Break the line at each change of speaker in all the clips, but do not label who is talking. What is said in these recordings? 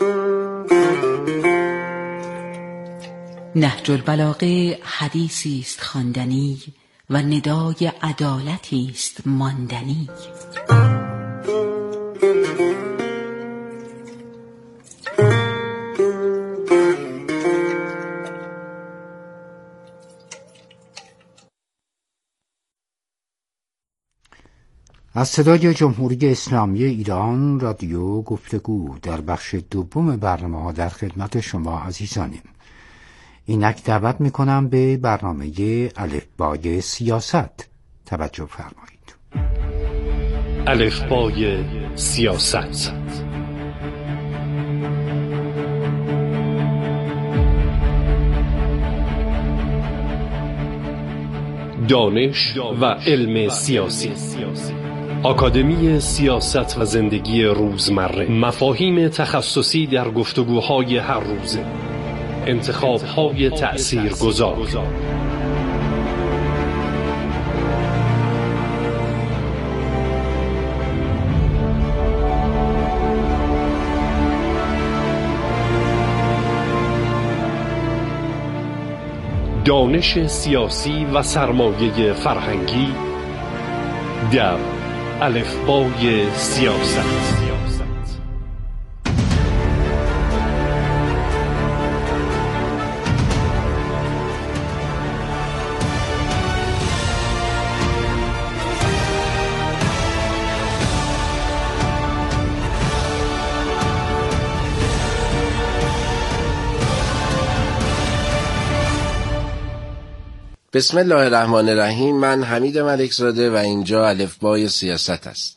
نهج البلاغه حدیثی است خواندنی و ندای عدالتی است ماندنی.
از صدای جمهوری اسلامی ایران رادیو گفتگو در بخش دوم برنامه‌ها در خدمت شما عزیزانیم. اینک دعوت میکنم به برنامه الفبای سیاست توجه فرمایید.
الفبای سیاست. دانش و علم سیاسی، آکادمی سیاست و زندگی روزمره، مفاهیم تخصصی در گفتگوهای هر روزه، انتخاب‌های تأثیرگذار. دانش سیاسی و سرمایه فرهنگی در الفبای سیاست.
بسم الله الرحمن الرحیم. من حمید ملکزاده و اینجا الفبای سیاست است.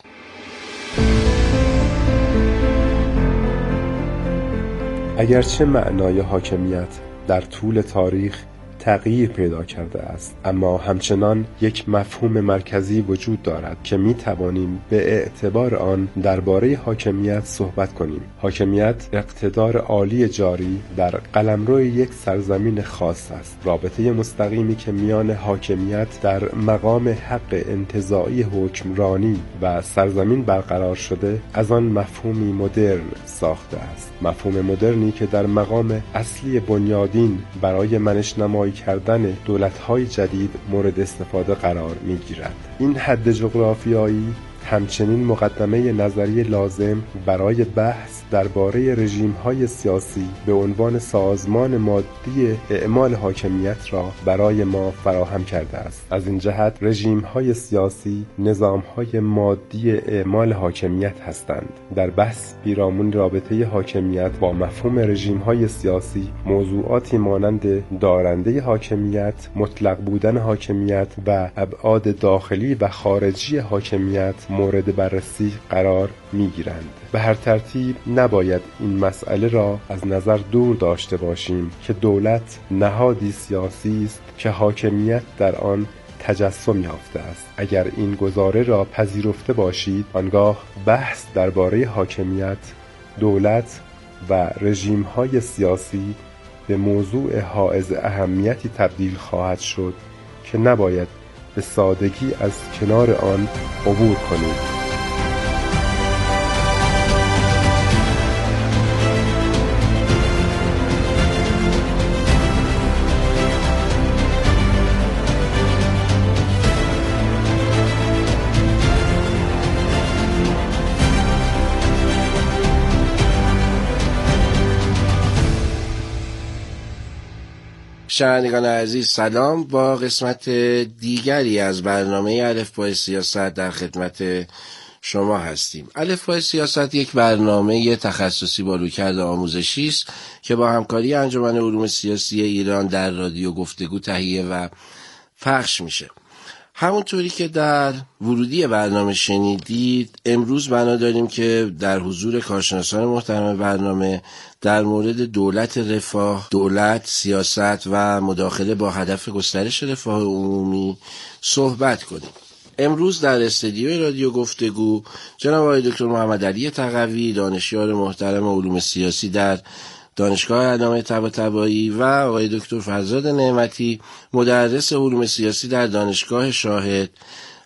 اگرچه معنای حاکمیت در طول تاریخ تغییر پیدا کرده است، اما همچنان یک مفهوم مرکزی وجود دارد که می توانیم به اعتبار آن درباره حاکمیت صحبت کنیم. حاکمیت اقتدار عالی جاری در قلمرو یک سرزمین خاص است. رابطه مستقیمی که میان حاکمیت در مقام حق انتزاعی حکمرانی و سرزمین برقرار شده از آن مفهومی مدرن ساخته است. مفهوم مدرنی که در مقام اصلی بنیادین برای منش‌نمایی کردن دولت‌های جدید مورد استفاده قرار می‌گیرد. این حد جغرافیایی همچنین مقدمه نظری لازم برای بحث درباره رژیم‌های سیاسی به عنوان سازمان مادی اعمال حاکمیت را برای ما فراهم کرده است. از این جهت رژیم‌های سیاسی نظام‌های مادی اعمال حاکمیت هستند. در بحث پیرامون رابطه حاکمیت با مفهوم رژیم‌های سیاسی موضوعاتی مانند دارنده حاکمیت، مطلق بودن حاکمیت و ابعاد داخلی و خارجی حاکمیت مورد بررسی قرار می‌گیرند. به هر ترتیب نباید این مسئله را از نظر دور داشته باشیم که دولت نهادی سیاسی است که حاکمیت در آن تجسم یافته است. اگر این گزاره را پذیرفته باشید، آنگاه بحث درباره حاکمیت، دولت و رژیم‌های سیاسی به موضوع حائز اهمیتی تبدیل خواهد شد که نباید به سادگی از کنار آن عبور کنید.
شنوندگان عزیز سلام. با قسمت دیگری از برنامه الفبای سیاست در خدمت شما هستیم. الفبای سیاست یک برنامه تخصصی با رویکرد آموزشی است که با همکاری انجمن علوم سیاسی ایران در رادیو گفتگو تهیه و پخش میشه. همونطوری که در ورودی برنامه شنیدید، امروز بنا داریم که در حضور کارشناسان محترم برنامه در مورد دولت رفاه، دولت، سیاست و مداخله با هدف گسترش رفاه عمومی صحبت کنیم. امروز در استودیوی رادیو گفتگو جناب آقای دکتر محمد علی تقوی، دانشیار محترم علوم سیاسی در دانشگاه علامه طباطبایی و آقای دکتر فرزاد نعمتی، مدرس علوم سیاسی در دانشگاه شاهد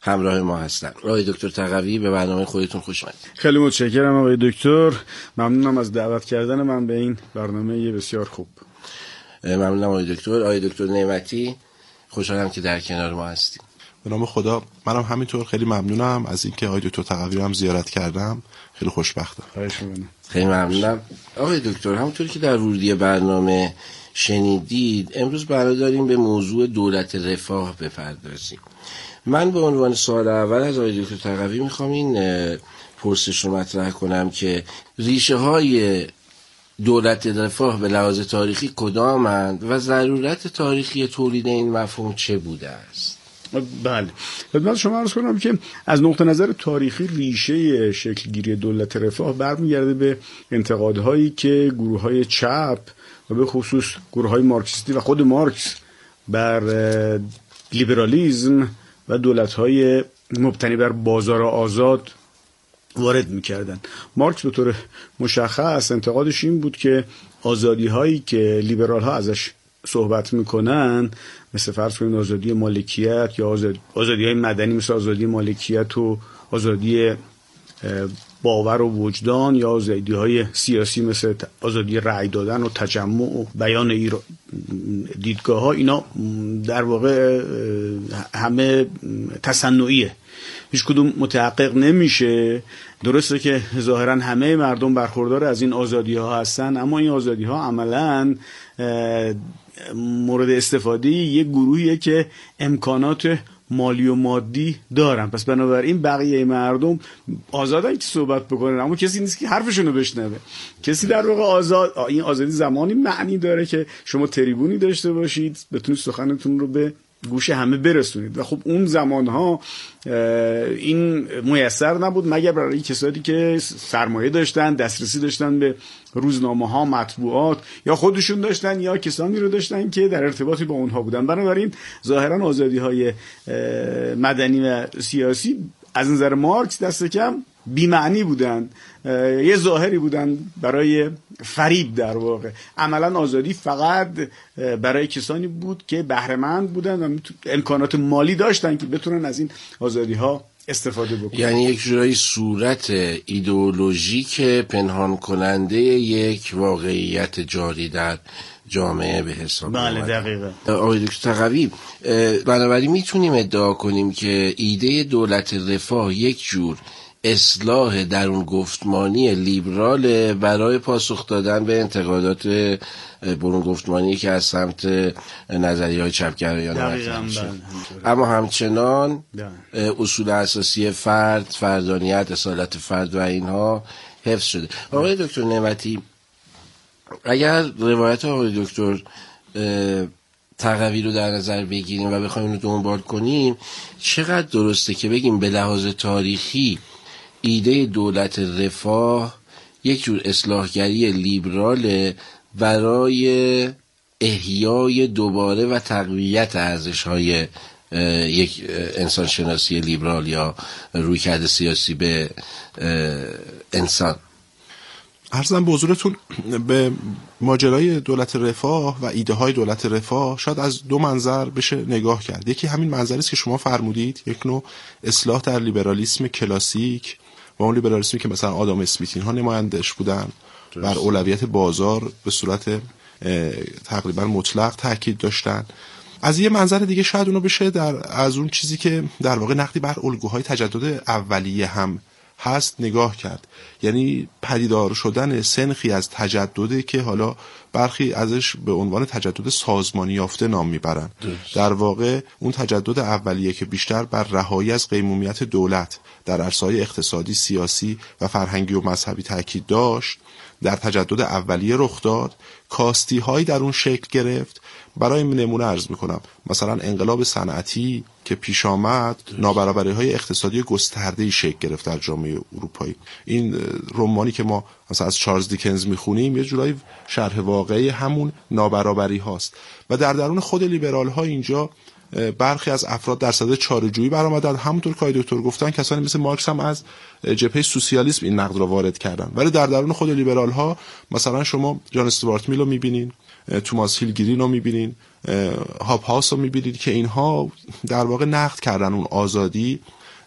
همراه ما هستن. آقای دکتر تقوی به برنامه خودتون خوش اومدید.
خیلی متشکرم آقای دکتر، ممنونم از دعوت کردن من به این برنامه بسیار خوب.
ممنونم آقای دکتر. آقای دکتر نعمتی، خوشحالم که در کنار ما هستیم.
به نام خدا. منم همینطور خیلی ممنونم از اینکه آقای دکتر تقوی رو هم زیارت کردم. خیلی خوشبختم.
خیلی ممنونم. آقای دکتر، همونطور که در ورودی برنامه شنیدید، امروز برنامه داریم به موضوع دولت رفاه بپردازیم. من به عنوان سوال اول از آقای دکتر تقوی میخوام این پرسش رو مطرح کنم که ریشه های دولت رفاه به لحاظ تاریخی کدامند و ضرورت تاریخی تولید این مفهوم چه بوده است؟
بله، خدمت شما عرض کنم که از نقطه نظر تاریخی ریشه شکلگیری دولت رفاه برمیگرده به انتقادهایی که گروه‌های چپ و به خصوص گروه‌های مارکسیستی و خود مارکس بر لیبرالیسم و دولت‌های مبتنی بر بازار آزاد وارد می‌کردن. مارکس به طور مشخص انتقادش این بود که آزادی‌هایی که لیبرال‌ها ازش صحبت میکنن، مثل فرض کنید آزادی مالکیت یا آزادی‌های مدنی مثل آزادی مالکیت و آزادی باور و وجدان، یا آزادی‌های سیاسی مثل آزادی رأی دادن و تجمع و بیان دیدگاه‌ها، اینا در واقع همه تصنعیه، هیچ کدوم متحقق نمیشه. درسته که ظاهرا همه مردم برخوردار از این آزادی‌ها هستن، اما این آزادی‌ها عملاً مورد استفاده یک گروهیه که امکانات مالی و مادی دارن. پس بنابراین بقیه مردم آزادن که صحبت بکنن، اما کسی نیست که حرفشونو بشنوه. کسی در واقع این آزادی زمانی معنی داره که شما تریبونی داشته باشید، بتونید سخنتون رو به گوش همه برسونید، و خب اون زمانها این میسر نبود مگر برای کسانی که سرمایه داشتن، دسترسی داشتن به روزنامه‌ها، مطبوعات، یا خودشون داشتن یا کسانی رو داشتن که در ارتباطی با اونها بودن. بنابراین ظاهرا آزادی‌های مدنی و سیاسی از نظر مارکس دست کم بی‌معنی بودن، یه ظاهری بودن برای فریب. در واقع عملا آزادی فقط برای کسانی بود که بهره‌مند بودن و امکانات مالی داشتن که بتونن از این آزادی‌ها استفاده بکنن.
یعنی یک جورایی صورت ایدئولوژیک پنهان کننده یک واقعیت جاری در جامعه به حساب
بله
اومد.
دقیقاً.
آقای دکتر تقوی، بنابراین میتونیم ادعا کنیم که ایده دولت رفاه یک جور اصلاح درون گفتمانی لیبرال برای پاسخ دادن به انتقادات برون گفتمانی که از سمت نظریه‌های چپگرایانه مطرح میشه، اما همچنان اصول اساسی فردانیت، اصالت فرد و اینها حفظ شده. آقای دکتر نعمتی، اگر روایت آقای دکتر تقوی رو در نظر بگیریم و بخوایم رو دنبال کنیم، چقدر درسته که بگیم به لحاظ تاریخی ایده دولت رفاه یک جور اصلاحگری لیبرال برای احیای دوباره و تقویت ارزش‌های یک انسان شناسی لیبرال یا رویکرد سیاسی به انسان؟
عرضم به حضورتون به ماجرای دولت رفاه و ایده های دولت رفاه شاید از دو منظر بشه نگاه کرد. یکی همین منظری است که شما فرمودید، یک نوع اصلاح در لیبرالیسم کلاسیک و اون لیبرالیسمی که مثلا آدام اسمیت اینها نمایندش بودن، بر اولویت بازار به صورت تقریبا مطلق تاکید داشتن. از یه منظر دیگه شاید اونو بشه از اون چیزی که در واقع نقدی بر الگوهای تجدد اولیه هم هست نگاه کرد، یعنی پدیدار شدن سنخی از تجدده که حالا برخی ازش به عنوان تجدد سازمانی یافته نام میبرن. در واقع اون تجدد اولیه که بیشتر بر رهایی از قیمومیت دولت در عرصه‌های اقتصادی، سیاسی و فرهنگی و مذهبی تاکید داشت، در تجدد اولیه رخ داد، کاستی هایی در اون شکل گرفت. برای نمونه عرض میکنم، مثلا انقلاب صنعتی که پیش آمد، نابرابری های اقتصادی گسترده‌ای شکل گرفت در جامعه اروپایی. این رمانی که ما مثلا از چارلز دیکنز میخونیم یه جورایی شرح واقعی همون نابرابری هاست و در درون خود لیبرال ها اینجا برخی از افراد در صدد چاره‌جویی برآمدند. همونطور که دکتر گفتن کسانی مثل مارکس هم از جبهه سوسیالیسم این نقد را وارد کردن، ولی در درون خود لیبرال ها مثلا شما جان استوارت میل رو میبینین، توماس هیلگرین رو میبینین، هاپ هاوس رو میبینید که اینها در واقع نقد کردن اون آزادی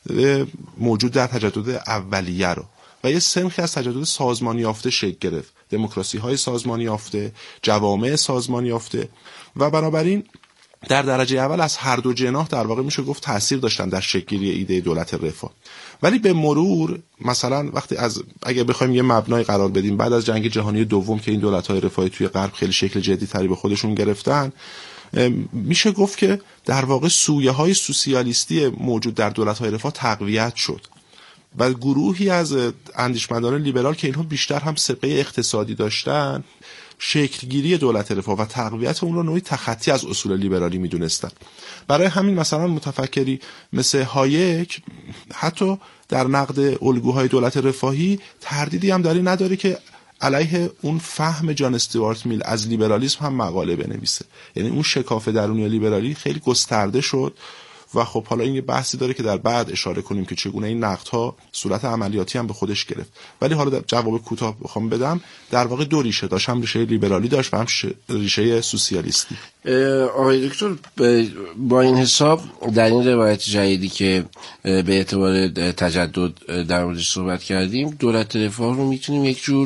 موجود در تجدد اولیه رو و یه سنخی از تجدد سازمانی یافته شکل گرفت، دموکراسی های سازمانی یافته، جوامع سازمانی یافته و بنابراین در درجه اول از هر دو جناح در واقع میشه گفت تأثیر داشتن در شکل‌گیری ایده دولت رفاه. ولی به مرور مثلا وقتی اگه بخوایم یه مبنای قرار بدیم بعد از جنگ جهانی دوم که این دولت‌های رفاهی توی غرب خیلی شکل جدی‌تری به خودشون گرفتن، میشه گفت که در واقع سویه‌های سوسیالیستی موجود در دولت‌های رفاه تقویت شد و گروهی از اندیشمندان لیبرال که اینها بیشتر هم سبقه اقتصادی داشتن شکلگیری دولت رفاه و تقویت اون رو نوعی تخطی از اصول لیبرالی میدونستن. برای همین مثلا متفکری مثل هایک حتی در نقد الگوهای دولت رفاهی تردیدی هم داری نداره که علیه اون فهم جان استیوارت میل از لیبرالیسم هم مقاله بنویسه. یعنی اون شکاف درونی لیبرالی خیلی گسترده شد و خب حالا این یه بحثی داره که در بعد اشاره کنیم که چگونه این نقدها صورت عملیاتی هم به خودش گرفت. ولی حالا جواب کوتاه بخوام بدم، در واقع دو ریشه داشت، هم ریشه لیبرالی داشت و هم ریشه سوسیالیستی.
آقای دکتر با این حساب در این روایت جدیدی که به اعتبار تجدد در موردش صحبت کردیم، دولت رفاه رو میتونیم یک جور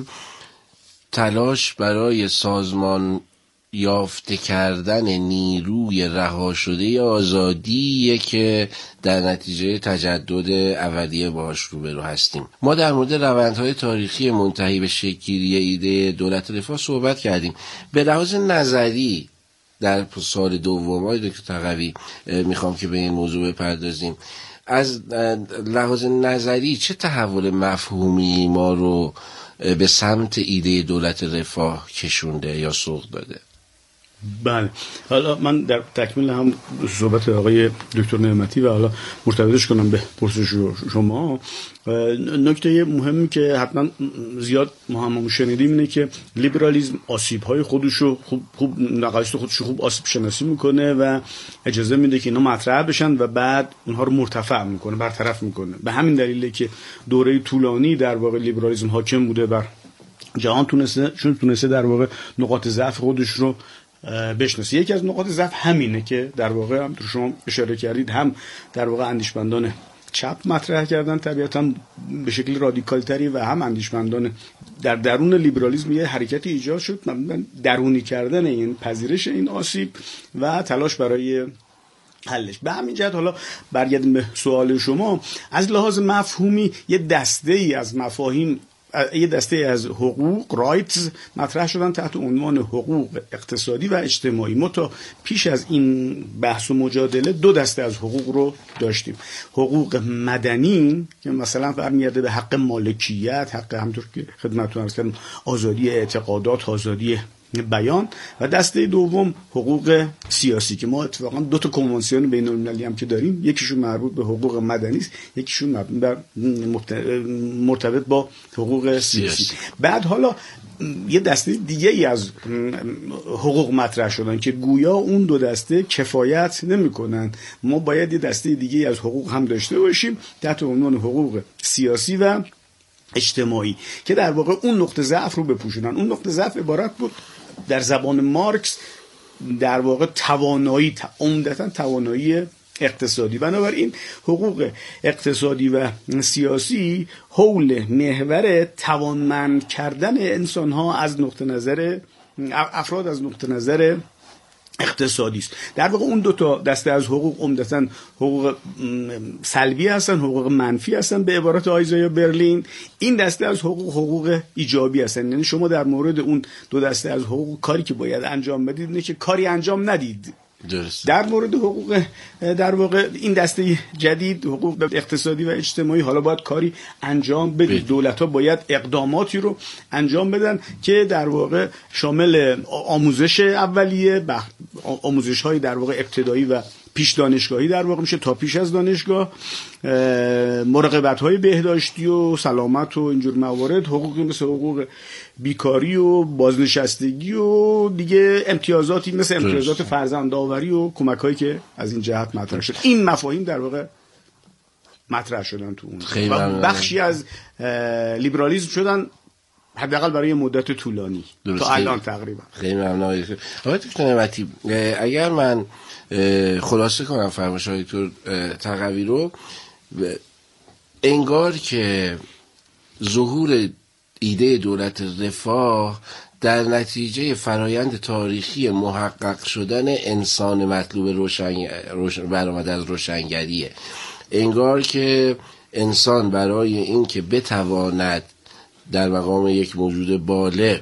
تلاش برای سازمان یافته کردن نیروی رها شده آزادیه که در نتیجه تجدد اولیه باهاش روبرو هستیم. ما در مورد روندهای تاریخی منتهی به شکل‌گیری ایده دولت رفاه صحبت کردیم. به لحاظ نظری در سال دوم های دکتر تقوی میخوام که به این موضوع بپردازیم. از لحاظ نظری چه تحول مفهومی ما رو به سمت ایده دولت رفاه کشونده یا سوق داده؟
بله، حالا من در تکمیل هم صحبت آقای دکتر نعمتی و حالا مرتبطش کنم به پرسش شما. نکته مهمی که حتما زیاد ما هم شنیدیم اینه که لیبرالیسم آسیب‌های خودشو خوب نقایص خودشو خوب آسیب شناسی میکنه و اجازه میده که اینا مطرح بشن و بعد اونها رو مرتفع میکنه، برطرف میکنه. به همین دلیله که دوره طولانی در واقع لیبرالیسم حاکم بوده بر جهان، تونسته در واقع نقاط ضعف خودش رو بشناسه. یکی از نقاط ضعف همینه که در واقع هم شما اشاره کردید، هم در واقع اندیشمندان چپ مطرح کردن طبیعتاً به شکل رادیکال تری و هم اندیشمندان در درون لیبرالیسم یه حرکتی ایجاد شد، درونی کردن این پذیرش این آسیب و تلاش برای حلش. به همین جهت حالا برگردیم به سوال شما، از لحاظ مفهومی یه دسته‌ای از مفاهیم، یه دسته از حقوق رایتز مطرح شدن تحت عنوان حقوق اقتصادی و اجتماعی. ما تا پیش از این بحث و مجادله دو دسته از حقوق رو داشتیم. حقوق مدنی که مثلا برمیگرده به حق مالکیت، حق همونطور که خدمتتون عرض کردم آزادی اعتقادات، آزادی بیان، و دسته دوم حقوق سیاسی که ما اتفاقا دو تا کنوانسیون بین‌المللی هم که داریم، یکیشون مربوط به حقوق مدنی است، یکیشون مرتبط با حقوق سیاسی. بعد حالا یه دسته دیگه ای از حقوق مطرح شدن که گویا اون دو دسته کفایت نمی‌کنن، ما باید یه دسته دیگه ای از حقوق هم داشته باشیم تحت عنوان حقوق سیاسی و اجتماعی که در واقع اون نقطه ضعف رو بپوشونن. اون نقطه ضعف عبارت بود در زبان مارکس در واقع توانایی، عمدتاً توانایی اقتصادی. بنابراین حقوق اقتصادی و سیاسی حول محور توانمند کردن انسان‌ها از نقطه نظر افراد از نقطه نظر اقتصادی است. در واقع اون دو تا دسته از حقوق عمدتاً حقوق سلبی هستن، حقوق منفی هستن به عبارت آیزایا برلین. این دسته از حقوق ایجابی هستن. یعنی شما در مورد اون دو دسته از حقوق کاری که باید انجام بدید اینه که کاری انجام ندید. درست. در مورد حقوق در واقع این دسته جدید حقوق اقتصادی و اجتماعی حالا باید کاری انجام بدید. دولت‌ها باید اقداماتی رو انجام بدن که در واقع شامل آموزش اولیه، آموزش‌های در واقع ابتدایی و پیش دانشگاهی در واقع میشه تا پیش از دانشگاه، مراقبت‌های بهداشتی و سلامت و اینجور موارد، حقوقی مثل حقوق بیکاری و بازنشستگی و دیگه امتیازاتی مثل امتیازات فرزندآوری و کمک‌هایی که از این جهت مطرح شد. این مفاهیم در واقع مطرح شدن تو اون و بخشی از لیبرالیسم شدن حداقل برای مدت طولانی تا الان تقریبا.
خیلی ممنون. آقای دکتر نعمتی، اگر من خلاصه کنم فرمایش‌های دکتر تقوی رو، انگار که ظهور ایده دولت رفاه در نتیجه فرایند تاریخی محقق شدن انسان مطلوب برآمده از روشنگریه. انگار که انسان برای این که بتواند در مقام یک موجود بالغ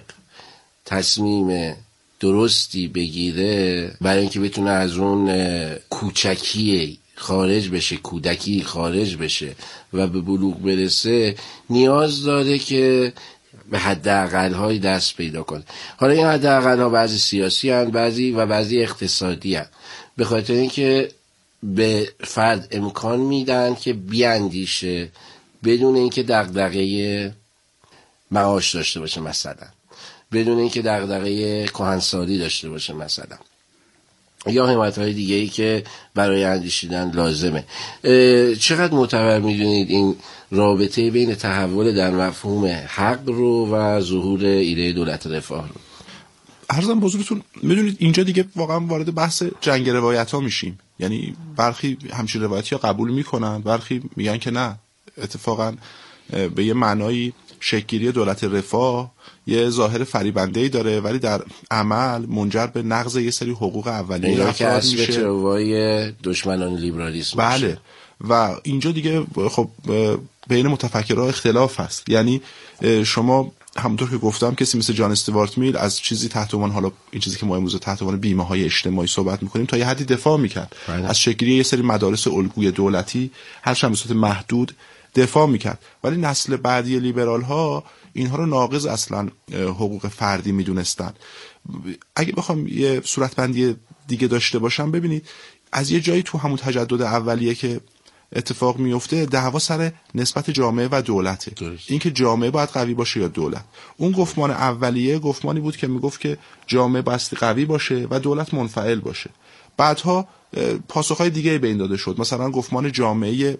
تصمیم درستی بگیره، برای اینکه بتونه از اون کوچکی خارج بشه، کودکی خارج بشه و به بلوغ برسه، نیاز داره که به حداقل‌های دست پیدا کنه. حالا این حداقل‌ها بعضی سیاسی هستند، بعضی اقتصادی هستند، به خاطر اینکه به فرد امکان میدن که بیاندیشه بدون اینکه دغدغه معاش داشته باشه، مثلا بدون اینکه دغدغه کهنسالی داشته باشه مثلا، یا حمایت‌های دیگه‌ای که برای اندیشیدن لازمه. چقدر معتبر می‌دونید این رابطه بین تحول در مفهوم حق رو و ظهور ایده دولت رفاه رو؟
عرضم به حضورتون، میدونید اینجا دیگه واقعا وارد بحث جنگ روایت‌ها میشیم. یعنی برخی همچین روایت‌ها قبول میکنن، برخی میگن که نه، اتفاقا به یه معنایی شکل‌گیری دولت رفاه یه ظاهر فریبنده‌ای داره، ولی در عمل منجر به نقض یه سری حقوق اولیه افراد میشه.
که روای دشمنان لیبرالیسم.
بله. و اینجا دیگه خب بین متفکرها اختلاف هست. یعنی شما همونطور که گفتم کسی مثل جان استوارت میل از چیزی تحت عنوان، حالا این چیزی که ما امروز تحت عنوان بیمه‌های اجتماعی صحبت می‌کنیم، تا یه حدی دفاع می‌کرد. از شکلی یه سری مدارس الگوی دولتی، هر چند به صورت محدود دفاع می‌کرد. ولی نسل بعدی لیبرال‌ها اینها رو ناقض اصلا حقوق فردی می‌دونستن. اگه بخوام یه صورتبندی دیگه داشته باشم، ببینید از یه جایی تو همون تجدد اولیه که اتفاق میفته، دعوا سر نسبت جامعه و دولته. اینکه جامعه باید قوی باشه یا دولت. اون گفتمان اولیه گفتمانی بود که میگفت که جامعه باید قوی باشه و دولت منفعل باشه. بعدها پاسخهای دیگه به این داده شد، مثلا گفتمان جامعه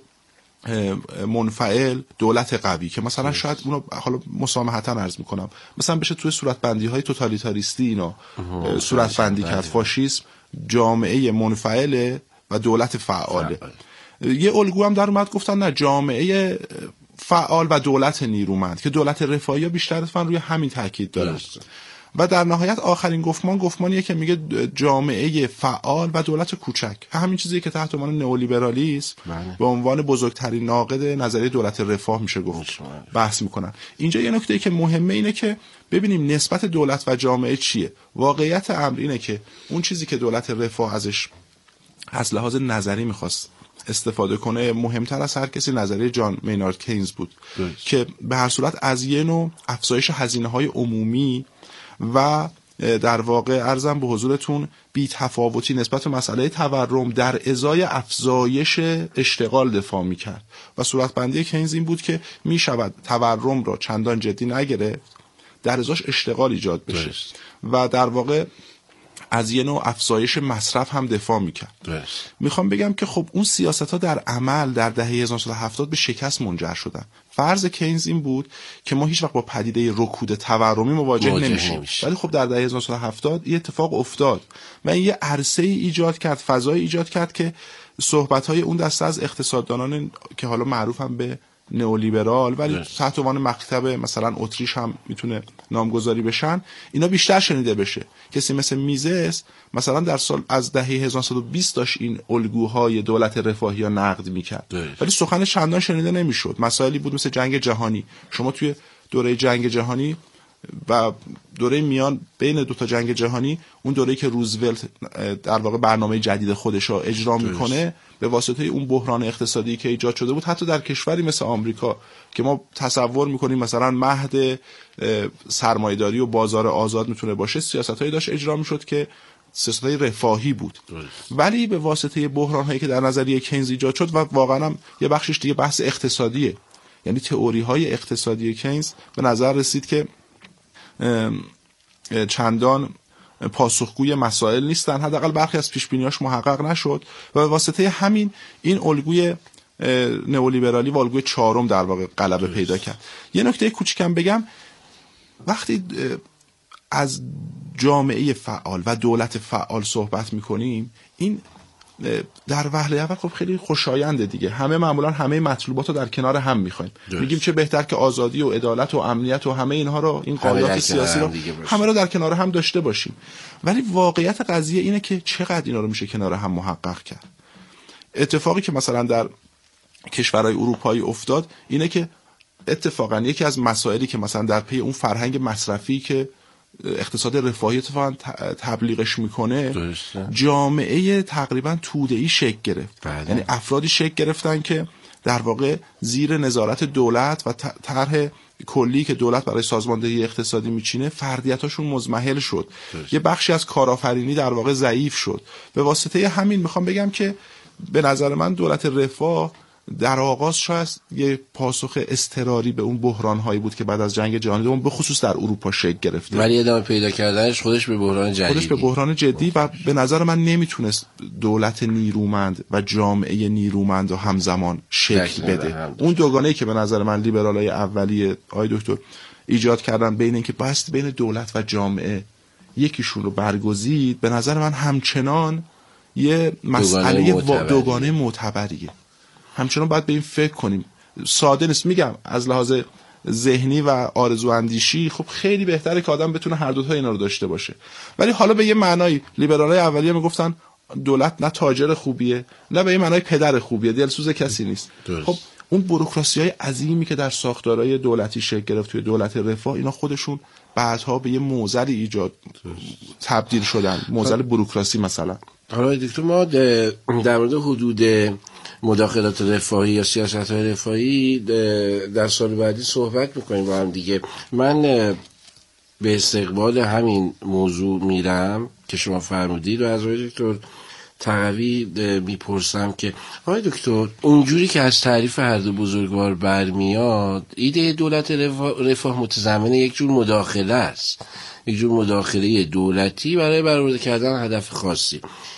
منفعل دولت قوی، که مثلا شاید اونو حالا مسامحتا عرض میکنم، مثلا بشه توی صورتبندی های توتالیتاریستی اینا صورتبندی کرد. فاشیسم جامعه منفعل و دولت فعاله. یه الگو هم در اومد گفتن نه، جامعه فعال و دولت نیرومند، که دولت رفاهی بیشتر روی همین تاکید داره. و در نهایت آخرین گفتمانیه که میگه جامعه فعال و دولت کوچک، همین چیزی که تحت عنوان نئولیبرالیسم به عنوان بزرگترین ناقد نظریه دولت رفاه میشه گفت بحث میکنن. اینجا یه نکته که مهمه اینه که ببینیم نسبت دولت و جامعه چیه. واقعیت امر اینه که اون چیزی که دولت رفاه ازش از لحاظ نظری میخواست استفاده کنه، مهمتر از هر کسی نظریه جان مینارد کینز بود که به هر صورت از یه نوع افزایش هزینه‌های عمومی و در واقع عرضم به حضورتون بی تفاوتی نسبت به مسئله تورم در ازای افزایش اشتغال دفاع میکرد. و صورتبندی کینز این بود که میشود تورم را چندان جدی نگرفت، در ازاش اشتغال ایجاد بشه و در واقع از یه نوع افزایش مصرف هم دفاع میکرد. میخوام بگم که خب اون سیاست ها در عمل در دهه 1970 به شکست منجر شدن. فرض کینز این بود که ما هیچ وقت با پدیده رکود تورمی مواجه نمیشیم، ولی خب در دهه 1970 یه اتفاق افتاد و این یه عرصه ایجاد کرد، فضای ایجاد کرد که صحبت‌های اون دسته از اقتصاددانان که حالا معروف هم به نئولیبرال ولی تحت عنوان مکتب مثلا اتریش هم میتونه نامگذاری بشن، اینا بیشتر شنیده بشه. کسی مثل میزس مثلا در سال از دهه 1920 داشت این الگوهای دولت رفاهی ها نقد میکرد، ولی سخن چندان شنیده نمیشد. مسائلی بود مثل جنگ جهانی. شما توی دوره جنگ جهانی و دوره میان بین دوتا جنگ جهانی، اون دوره‌ای که روزولت در واقع برنامه جدید خودش رو اجرا میکنه به واسطه اون بحران اقتصادی که ایجاد شده بود، حتی در کشوری مثل آمریکا که ما تصور میکنیم مثلا مهد سرمایه‌داری و بازار آزاد میتونه باشه، سیاستایی داشت اجرا میشد که سیاستای رفاهی بود. ولی به واسطه بحران‌هایی که در نظریه کینز ایجاد شد و واقعا هم یه بخشش دیگه بحث اقتصادیه، یعنی تئوری‌های اقتصادی کینز به نظر رسید که چندان پاسخگوی مسائل نیستن، حداقل برخی از پیش‌بینی‌هاش محقق نشد و به واسطه همین این الگوی نئولیبرالی و الگوی چهارم در واقع غلبه پیدا کرد. یه نکته کوچیکم بگم، وقتی از جامعه فعال و دولت فعال صحبت می‌کنیم، این در وهله اول خب خیلی خوشاینده دیگه، همه معمولا همه مطلوبات رو در کنار هم میخوایم، میگیم چه بهتر که آزادی و عدالت و امنیت و همه اینها رو، این قاعدات سیاسی رو همه رو در کنار هم داشته باشیم. ولی واقعیت قضیه اینه که چقدر اینا رو میشه کنار هم محقق کرد. اتفاقی که مثلا در کشورهای اروپایی افتاد اینه که اتفاقا یکی از مسائلی که مثلا در پی اون فرهنگ مصرفی که اقتصاد رفاهی اتفاقا تبلیغش میکنه، جامعه تقریبا توده‌ای شکل گرفت. یعنی افرادی شکل گرفتن که در واقع زیر نظارت دولت و طرح کلی که دولت برای سازماندهی اقتصادی میچینه فردیتاشون مضمحل شد. یه بخشی از کارآفرینی در واقع ضعیف شد. به واسطه همین میخوام بگم که به نظر من دولت رفاه در آغاز شاید یه پاسخ اضطراری به اون بحران‌هایی بود که بعد از جنگ جهانی دوم به خصوص در اروپا شکل گرفته،
ولی ادامه پیدا کردنش خودش به بحران جدی و به نظر من نمیتونست دولت نیرومند و جامعه نیرومند و همزمان شکل بده. اون دوگانه‌ای که به نظر من لیبرالای اولیه آقای دکتر ایجاد کردن بین اینکه بایستی بین دولت و جامعه یکیشون رو برگزید، به نظر من همچنان یه مسئله دوگانه معتبریه. همچنان باید به این فکر کنیم. ساده نیست، میگم از لحاظ ذهنی و آرزو اندیشی خب خیلی بهتره که آدم بتونه هر دوتا اینا رو داشته باشه، ولی حالا به یه معنای لیبرالای اولیه میگفتن دولت نه تاجر خوبیه نه به یه معنای پدر خوبیه، دلسوز کسی نیست. خب اون بوروکراسی‌های عظیمی که در ساختارهای دولتی شکل گرفت توی دولت رفاه، اینا خودشون بعدها به یه معضلی ایجاد تبدیل شدن، معضل بوروکراسی مثلا. حالا دکتر ما در مورد حدود مداخلات رفاهی یا سیاست‌های رفاهی در سال بعدی صحبت می‌کنیم با هم دیگه. من به استقبال همین موضوع میرم که شما فرمودید و از آقای دکتر تقوی میپرسم که آقای دکتر اونجوری که از تعریف هر دو بزرگوار برمیاد، ایده دولت رفاه متضمن یک جور مداخله است، یک جور مداخله دولتی برای برآورده کردن هدف خاصی.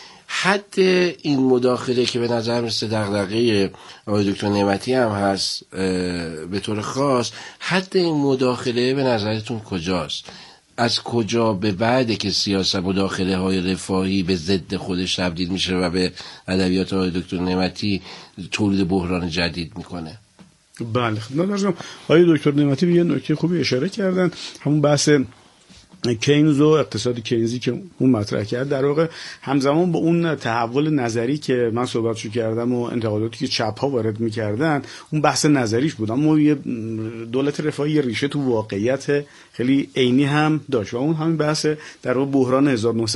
حد این مداخله که به نظر میرسه دغدغه آقای دکتر نعمتی هم هست به طور خاص، حد این مداخله به نظرتون کجاست؟ از کجا به بعده که سیاست مداخله های رفاهی به ضد خودش تبدیل میشه و به ادبیات آقای دکتر نعمتی تولید بحران جدید میکنه؟
بله، آقای دکتر نعمتی به یه نکته خوبی اشاره کردن، همون بحث کینز و اقتصاد کینزی که اون مطرح کرد، در واقع همزمان با اون تحول نظری که من صحبتشو کردم و انتقاداتی که چپ ها وارد میکردن، اون بحث نظریش بود، اما یه دولت رفاهی ریشه تو واقعیت خیلی عینی هم داشت و اون همین بحث در واقع بحران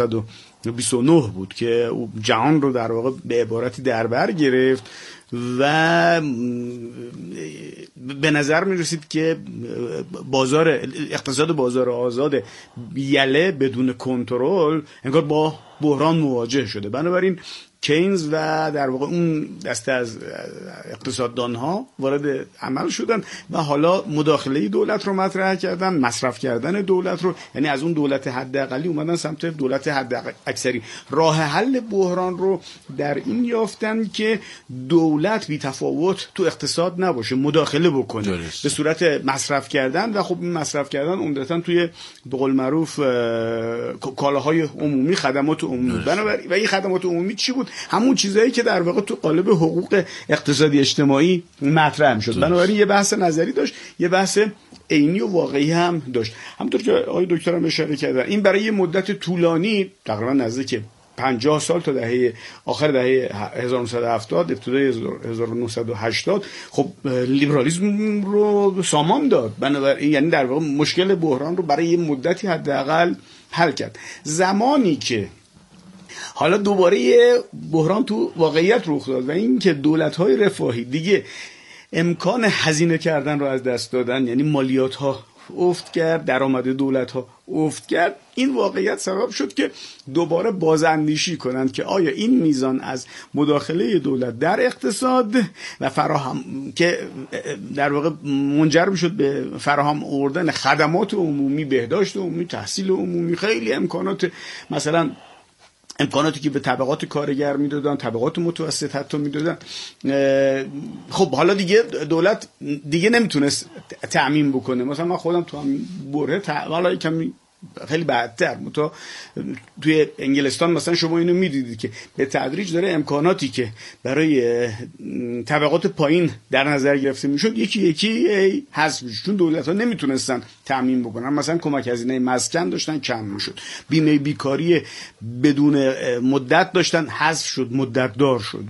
1929 بود که جهان رو در واقع به عبارتی در بر گرفت و به نظر می رسید که اقتصاد بازار آزاد یله بدون کنترل انگار با بحران مواجه شده. بنابراین کینز و در واقع اون دسته از اقتصاددانها وارد عمل شدن و حالا مداخله دولت رو مطرح کردن، مصرف کردن دولت رو، یعنی از اون دولت حداقلی اومدن سمت دولت حداکثری. راه حل بحران رو در این یافتن که دولت بی تفاوت تو اقتصاد نباشه، مداخله بکنه به صورت مصرف کردن و خب این مصرف کردن عمدتاً توی به قول معروف کالاهای عمومی، خدمات عمومی. بنابراین و این خدمات عمومی چی بود؟ همون چیزایی که در واقع تو قالب حقوق اقتصادی اجتماعی مطرح می‌شد. بنابراین یه بحث نظری داشت، یه بحث عینی و واقعی هم داشت. همونطور که آقای دکتر هم اشاره کردن، این برای یه مدت طولانی تقریبا نزدیک 50 سال تا آخر دهه 1970 ابتدای 1980 خب لیبرالیسم رو سامان داد. بنابراین یعنی در واقع مشکل بحران رو برای یه مدتی حداقل حل کرد. زمانی که حالا دوباره یه بحران تو واقعیت رخ داد و این که دولت‌های رفاهی دیگه امکان هزینه کردن رو از دست دادن، یعنی مالیات‌ها افت کرد، درآمد دولت‌ها افت کرد، این واقعیت سبب شد که دوباره بازاندیشی کنند که آیا این میزان از مداخله دولت در اقتصاد و فراهم که در واقع منجر میشد به فراهم آوردن خدمات عمومی، بهداشت عمومی، تحصیل عمومی، خیلی امکانات، مثلا امکاناتی که به طبقات کارگر میدادن، طبقات متوسط حتی میدادن، خب حالا دیگه دولت دیگه نمیتونست تأمین بکنه. مثلا من خودم تو همین بره حالا کمی خیلی بعدتر. توی انگلستان مثلا شما اینو میدیدید که به تدریج داره امکاناتی که برای طبقات پایین در نظر گرفته میشد یکی یکی حذف میشد، چون دولت‌ها نمیتونستن تامین بکنن. مثلا کمک هزینه مسکن داشتن کم میشد، بیمه بیکاری بدون مدت داشتن حذف شد، مدت دار شد،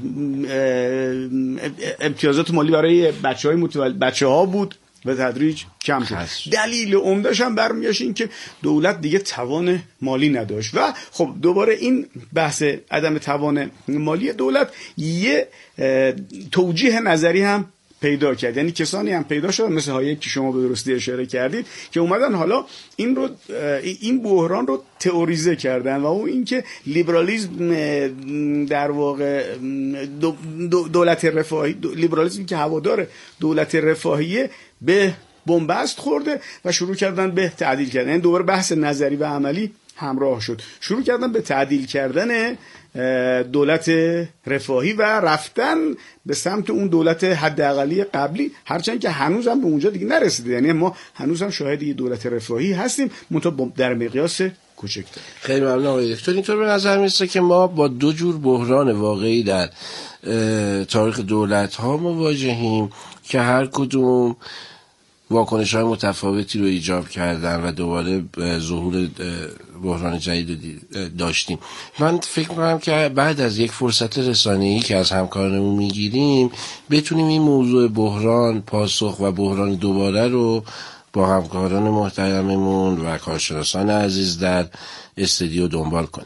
امتیازات مالی برای بچه‌ها بود به تدریج کم شد. دلیل عمده‌اش هم برمیگشت این که دولت دیگه توان مالی نداشت و خب دوباره این بحث عدم توان مالی دولت یه توجیه نظری هم پیدا کرد. یعنی کسانی هم پیدا شدن مثل هایک که شما به درستی اشاره کردید که اومدن حالا این بحران رو تئوریزه کردن و اون اینکه لیبرالیسم در واقع دولت رفاهی، لیبرالیسمی که هوادار دولت رفاهیه به بنبست خورده و شروع کردن به تعدیل کردن. یعنی دوباره بحث نظری و عملی همراه شد، شروع کردن به تعدیل کردن دولت رفاهی و رفتن به سمت اون دولت حداقلی قبلی، هرچند که هنوز هم به اونجا دیگه نرسیده. یعنی ما هنوز هم شاهد یه دولت رفاهی هستیم، منتها در مقیاس کوچکتر.
خیلی ممنون آقای دکتر. اینطور به نظر میرسه که ما با دو جور بحران واقعی در تاریخ دولت ها مواجهیم که هر کدوم واکنش های متفاوتی رو ایجاب کردن و دوباره ظهور بحران جدید داشتیم. من فکر می‌کنم که بعد از یک فرصت رسانه‌ای که از همکارانمون میگیریم بتونیم این موضوع بحران، پاسخ و بحران دوباره رو با همکاران محترممون و کارشناسان عزیز در استودیو دنبال کنیم.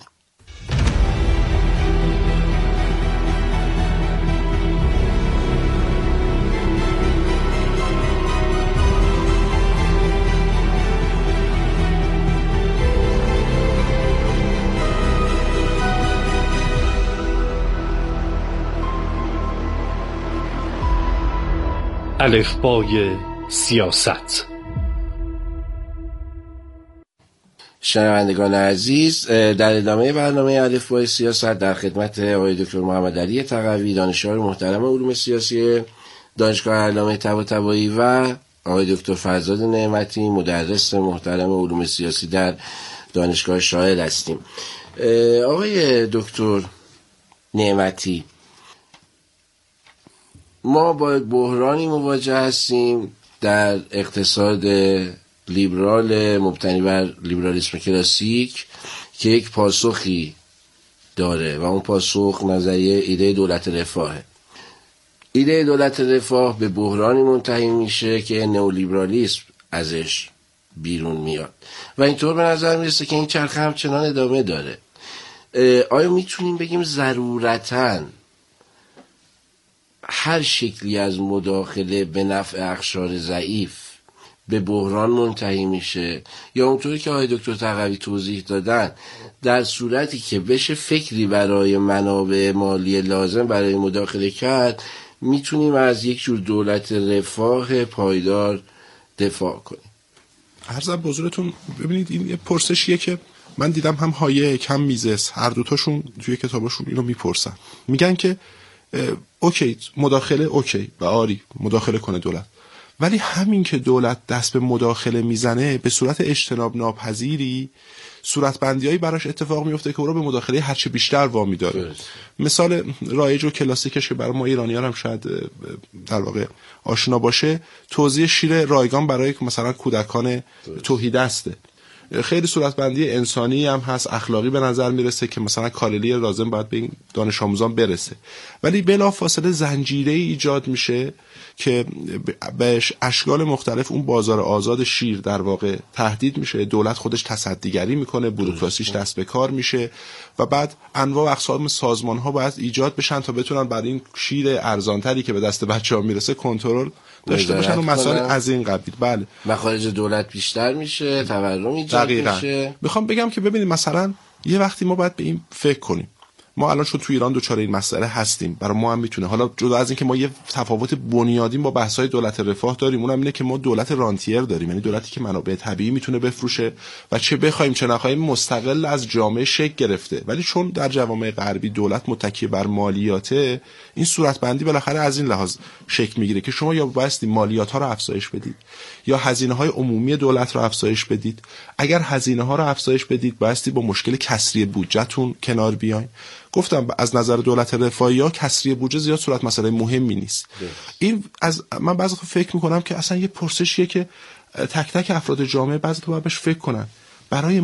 الفبای سیاست.
شنوندگان عزیز، در ادامه برنامه الفبای سیاست در خدمت آقای دکتر محمد علی تقوی، دانشیار محترم علوم سیاسی دانشگاه علامه طباطبایی و آقای دکتر فرزاد نعمتی، مدرس محترم علوم سیاسی در دانشگاه شاهد هستیم. آقای دکتر نعمتی، ما با بحرانی مواجه هستیم در اقتصاد لیبرال مبتنی بر لیبرالیسم کلاسیک که یک پاسخی داره و اون پاسخ نظریه ایده دولت رفاهه. ایده دولت رفاه به بحرانی منتهی میشه که نئولیبرالیسم ازش بیرون میاد و اینطور به نظر میرسه که این چرخه همچنان ادامه داره. آیا میتونیم بگیم ضرورتاً هر شکلی از مداخله به نفع اقشار ضعیف به بحران منتهی میشه، یا اونطوری که آقای دکتر تقوی توضیح دادن در صورتی که بشه فکری برای منابع مالی لازم برای مداخله کرد میتونیم از یک جور دولت رفاه پایدار دفاع کنیم؟
عرضم به حضورتون ببینید این یه پرسشیه که من دیدم هم هایک هم میزس هر دوتاشون توی کتاباشون اینو میپرسن، میگن که اوکی مداخله اوکی و آری مداخله کنه دولت، ولی همین که دولت دست به مداخله میزنه به صورت اجتناب ناپذیری صورتبندیایی براش اتفاق میفته که او را به مداخله هرچه بیشتر وامی داره. مثال رایج و کلاسیکش که برای ما ایرانیان هم شاید در واقع آشنا باشه، توزیع شیر رایگان برای مثلا کودکان تهیدسته. خیلی صورتبندی انسانی هم هست، اخلاقی به نظر میرسه که مثلا کالری لازم باید به این دانش آموزان برسه، ولی بلافاصله زنجیره‌ای ایجاد میشه که به اشکال مختلف اون بازار آزاد شیر در واقع تهدید میشه، دولت خودش تصدیگری میکنه، بوروکراسیش دست به کار میشه و بعد انواع و اقسام سازمان‌ها باید ایجاد بشن تا بتونن بر این شیر ارزانتری که به دست بچه‌ها میرسه کنترل داشته باشن و مسائل از این قبیل. بله،
مخارج دولت بیشتر میشه، تورم ایجاد میشه.
میخوام بگم که ببینید مثلا یه وقتی ما باید به این فکر کنیم، ما الان چون تو ایران دوچار این مسئله هستیم، برای ما هم میتونه، حالا جدا از این که ما یه تفاوت بنیادی با بحث‌های دولت رفاه داریم، اونم اینه که ما دولت رانتیر داریم، یعنی دولتی که منابع طبیعی میتونه بفروشه و چه بخوایم چه نخوایم مستقل از جامعه شکل گرفته. ولی چون در جوامع غربی دولت متکی بر مالیاته، این صورتبندی بالاخره از این لحاظ شکل میگیره که شما یا بایستی مالیات‌ها رو افزایش بدید یا هزینه‌های عمومی دولت رو افزایش بدید. اگر هزینه‌ها رو افزایش بدید بایستی با مشکل کسری بودجه‌تون کنار بیاین. گفتم از نظر دولت رفاهی کسری بودجه زیاد صورت مسئله مهمی نیست. این از من بعضی فکر میکنم که اصلا یه پرسشیه که تک تک افراد جامعه بعضی تو باید بهش فکر کنن. برای